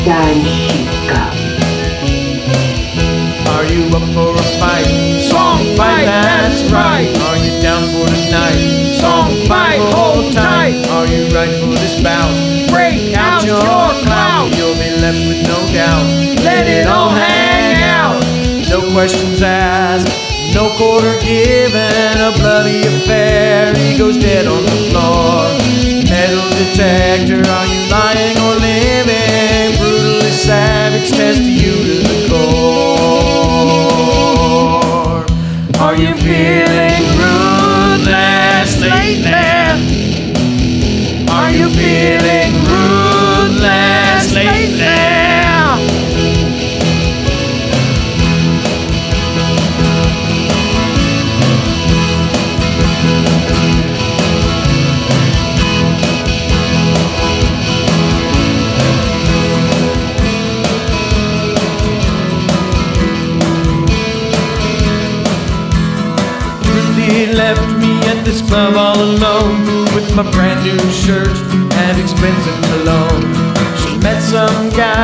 Танчика. Are you up for a fight? Song fight, that's right. Are you down for tonight? Song fight, hold tight. Are you right for this bout? Break out your clout. You'll be left with no doubt. Let it all hang out. No questions asked, no quarter given. A bloody affair, he goes dead on the floor. Metal detector, are you lying or living? Brutally savage, test you to the core. Are you feeling ruthless lately? Are you feeling ruthless lately? He left me at this club all alone with my brand new shirt and expensive cologne. She met some guy